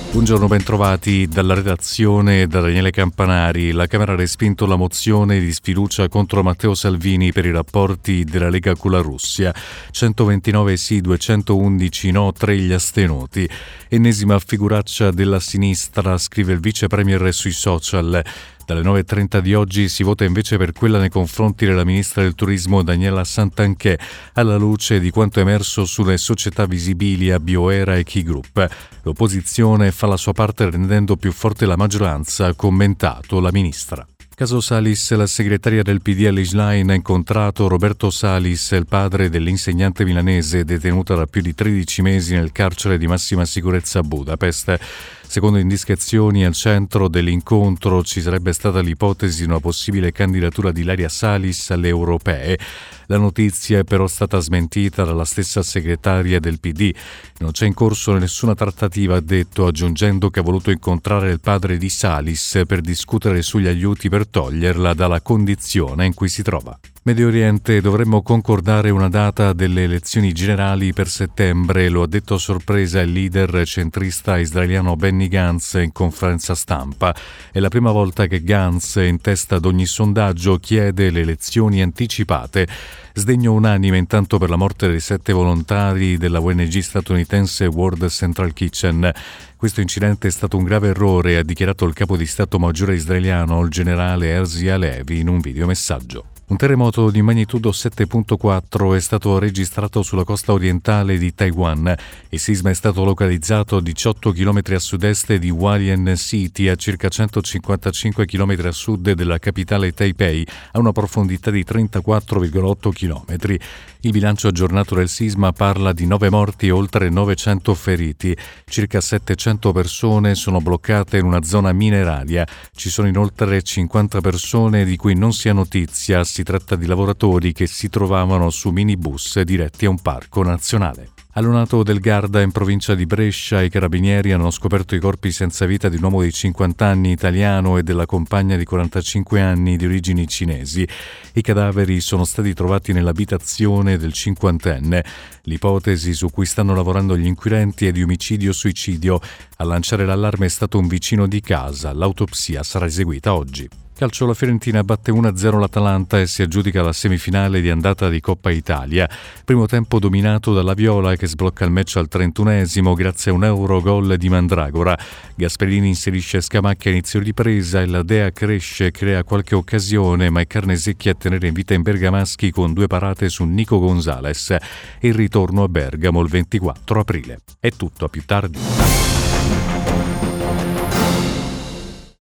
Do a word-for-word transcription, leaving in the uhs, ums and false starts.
Buongiorno, bentrovati dalla redazione da Daniele Campanari. La Camera ha respinto la mozione di sfiducia contro Matteo Salvini per i rapporti della Lega con la Russia. centoventinove sì, duecentoundici no, tre gli astenuti. Ennesima figuraccia della sinistra, scrive il vice premier sui social. Dalle nove e trenta di oggi si vota invece per quella nei confronti della ministra del turismo Daniela Santanchè, alla luce di quanto emerso sulle società Visibilia, Bioera e Key Group. L'opposizione fa la sua parte rendendo più forte la maggioranza, ha commentato la ministra. Caso Salis, la segretaria del P D L Schlein ha incontrato Roberto Salis, il padre dell'insegnante milanese detenuta da più di tredici mesi nel carcere di massima sicurezza a Budapest. Secondo indiscrezioni, al centro dell'incontro ci sarebbe stata l'ipotesi di una possibile candidatura di Ilaria Salis alle europee. La notizia è però stata smentita dalla stessa segretaria del P D. Non c'è in corso nessuna trattativa, ha detto, aggiungendo che ha voluto incontrare il padre di Salis per discutere sugli aiuti per toglierla dalla condizione in cui si trova. Medio Oriente, dovremmo concordare una data delle elezioni generali per settembre, lo ha detto a sorpresa il leader centrista israeliano Benny Gantz in conferenza stampa. È la prima volta che Gantz, in testa ad ogni sondaggio, chiede le elezioni anticipate. Sdegno unanime intanto per la morte dei sette volontari della O N G statunitense World Central Kitchen. Questo incidente è stato un grave errore, ha dichiarato il capo di Stato Maggiore israeliano, il generale Herzi Halevi, in un videomessaggio. Un terremoto di magnitudo sette virgola quattro è stato registrato sulla costa orientale di Taiwan. Il sisma è stato localizzato a diciotto chilometri a sud-est di Hualien City, a circa centocinquantacinque chilometri a sud della capitale Taipei, a una profondità di trentaquattro virgola otto chilometri. Il bilancio aggiornato del sisma parla di nove morti e oltre novecento feriti. Circa settecento persone sono bloccate in una zona mineraria. Ci sono inoltre cinquanta persone di cui non si ha notizia. Si tratta di lavoratori che si trovavano su minibus diretti a un parco nazionale. All'Onato del Garda, in provincia di Brescia, i carabinieri hanno scoperto i corpi senza vita di un uomo di cinquanta anni italiano e della compagna di quarantacinque anni di origini cinesi. I cadaveri sono stati trovati nell'abitazione del cinquantenne. L'ipotesi su cui stanno lavorando gli inquirenti è di omicidio-suicidio. A lanciare l'allarme è stato un vicino di casa. L'autopsia sarà eseguita oggi. Calcio, la Fiorentina batte uno a zero l'Atalanta e si aggiudica la semifinale di andata di Coppa Italia. Primo tempo dominato dalla Viola, che sblocca il match al trentunesimo grazie a un Eurogol di Mandragora. Gasperini inserisce Scamacca a inizio ripresa e la Dea cresce, crea qualche occasione, ma è carne secchia a tenere in vita in bergamaschi con due parate su Nico Gonzalez. E il ritorno a Bergamo il ventiquattro aprile. È tutto, a più tardi.